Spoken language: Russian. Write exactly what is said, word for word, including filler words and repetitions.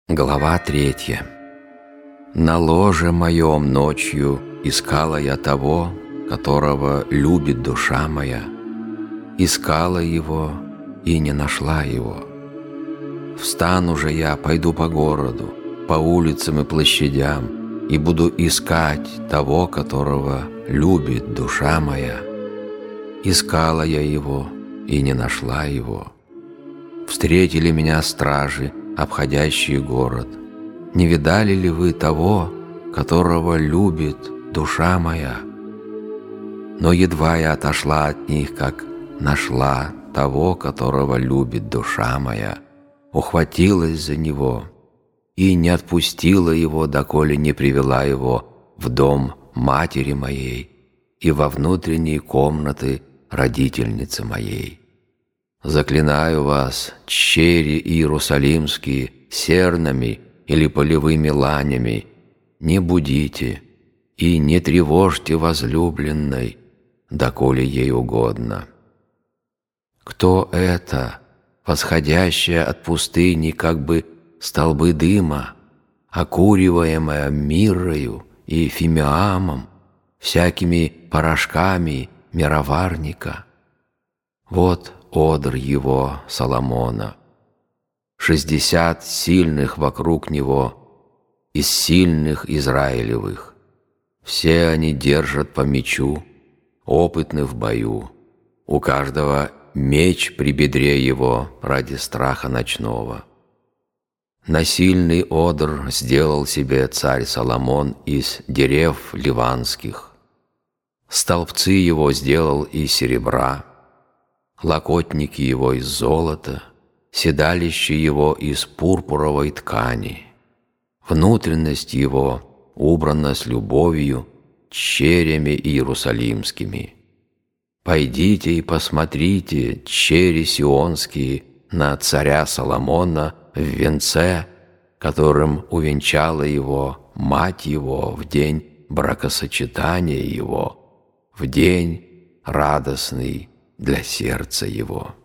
Глава третья. На ложе моем ночью искала я того, которого любит душа моя. Искала его и не нашла его. Встану же я, пойду по городу, по улицам и площадям, и буду искать того, которого любит душа моя. Искала я его и не нашла его. Встретили меня стражи, обходящие город. Не видали ли вы того, которого любит душа моя? Но едва я отошла от них, как нашла того, которого любит душа моя, ухватилась за него и не отпустила его, доколе не привела его в дом матери моей и во внутренние комнаты родительницы моей. Заклинаю вас, черри иерусалимские, сернами или полевыми ланями, не будите и не тревожьте возлюбленной, доколе ей угодно. Кто это, восходящая от пустыни, как бы столбы дыма, окуриваемая миррою и фимиамом, всякими порошками мироварника? Вот одр его, Соломона, шестьдесят сильных вокруг него, из сильных Израилевых. Все они держат по мечу, опытны в бою. У каждого меч при бедре его ради страха ночного. Насильный одр сделал себе царь Соломон из дерев ливанских. Столбцы его сделал из серебра, локотники его из золота, седалище его из пурпуровой ткани. Внутренность его убрана с любовью, черями иерусалимскими. Пойдите и посмотрите, чери сионские, на царя Соломона в венце, которым увенчала его мать его в день бракосочетания его, в день радостный для сердца его.